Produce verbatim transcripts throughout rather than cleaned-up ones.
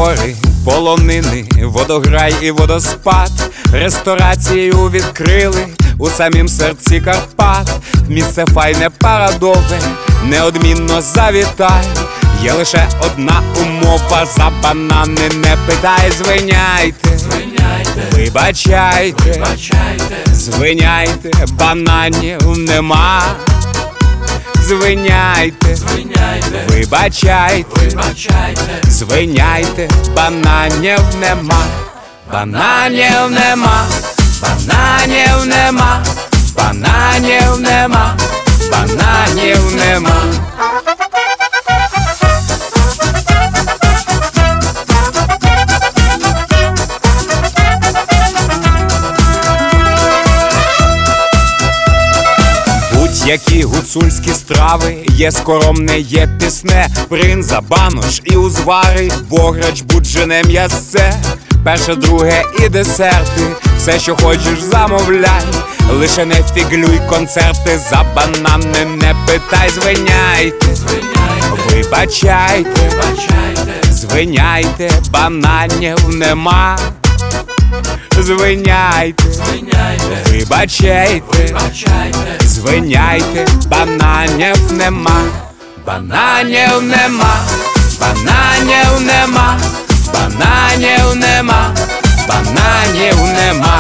гори, полонини, водограй і водоспад. Ресторацію відкрили у самім серці Карпат. Місце файне, парадове, неодмінно завітай. Є лише одна умова, за банани не питай. Звиняйте, вибачайте, звиняйте, бананів нема. Звиняйте, вибачайте, звиняйте, бананів нема. Бананів нема, бананів нема, бананів нема, бананів нема. Які гуцульські страви, є скоромне, є пісне. Бринза, банош і узвари, бограч, буджене м'ясце. Перше, друге і десерти, все, що хочеш, замовляй. Лише не фіглюй концерти, за банани не питай. Звиняйте, вибачайте, звиняйте, бананів нема. Звиняйте, вибачайте, звиняйте, бананів нема. Бананів нема, бананів нема, бананів нема, бананів нема.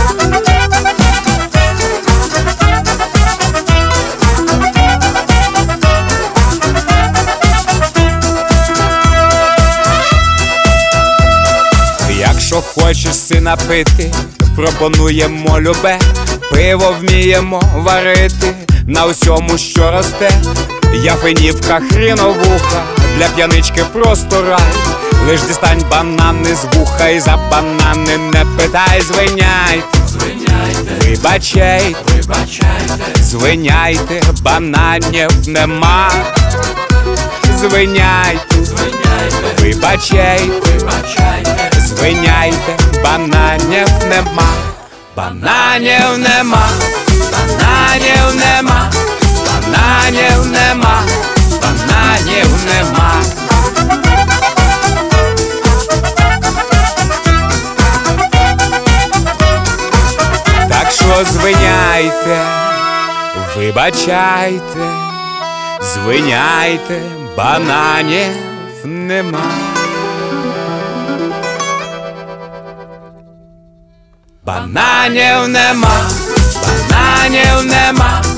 Якщо хочеш сина пити, пропонуємо любе. Пиво вміємо варити на усьому, що росте. Яфенівка, хріновуха, для п'янички просто рай. Лиш дістань банани з вуха і за банани не питай. Звиняйте, вибачайте, звиняйте, бананів нема. Звиняйте, вибачайте, звиняйте, бананів нема. Бананів нема, бананів нема, бананів нема, бананів нема. Так що звиняйте, вибачайте, звиняйте, бананів нема. Бананів нема, бананів нема,